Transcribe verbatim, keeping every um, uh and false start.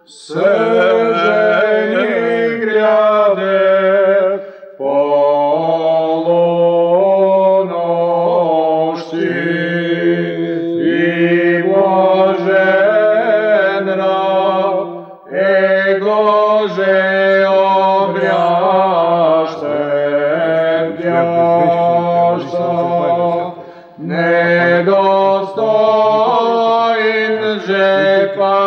Seženi grade polonošći i blažena egože obrjašten djašta nedostojn žepa